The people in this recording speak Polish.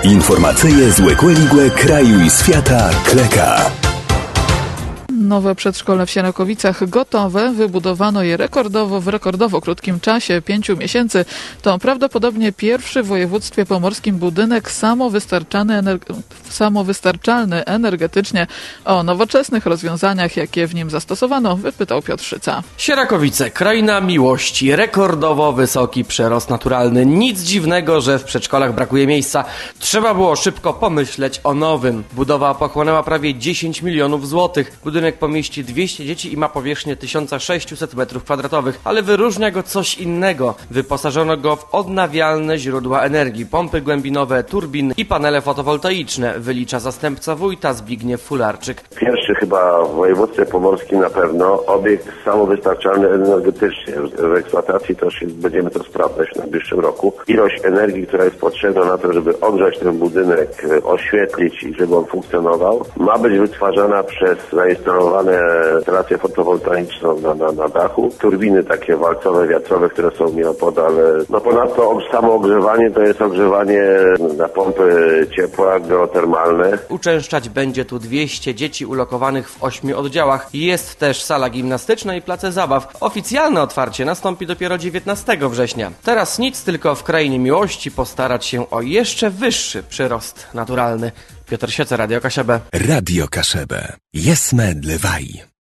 Informacyje z Łekłe kraju i świata Kleka. Nowe przedszkole w Sierakowicach gotowe. Wybudowano je w rekordowo krótkim czasie, 5 miesięcy. To prawdopodobnie pierwszy w województwie pomorskim budynek samowystarczalny energetycznie. O nowoczesnych rozwiązaniach, jakie w nim zastosowano, wypytał Piotr Szyca. Sierakowice, kraina miłości, rekordowo wysoki przyrost naturalny. Nic dziwnego, że w przedszkolach brakuje miejsca. Trzeba było szybko pomyśleć o nowym. Budowa pochłonęła prawie 10 milionów złotych. Budynek pomieści 200 dzieci i ma powierzchnię 1600 m2, ale wyróżnia go coś innego. Wyposażono go w odnawialne źródła energii, pompy głębinowe, turbiny i panele fotowoltaiczne, wylicza zastępca wójta Zbigniew Fularczyk. Pierwszy chyba w województwie pomorskim na pewno obiekt samowystarczalny energetycznie. W eksploatacji też będziemy to sprawdzać w najbliższym roku. Ilość energii, która jest potrzebna na to, żeby ogrzać ten budynek, oświetlić i żeby on funkcjonował, ma być wytwarzana przez zainstalowane instalację fotowoltaiczną na dachu. Turbiny takie walcowe, wiatrowe, które są nieopodal. Ponadto samo ogrzewanie to jest ogrzewanie na pompy ciepła, geotermalne. Uczęszczać będzie tu 200 dzieci ulokowanych w 8 oddziałach. Jest też sala gimnastyczna i place zabaw. Oficjalne otwarcie nastąpi dopiero 19 września. Teraz nic, tylko w krainie miłości postarać się o jeszcze wyższy przyrost naturalny. Piotr Szyca, Radio Kaszebę. Radio Kaszebę. Jesme dlewaj.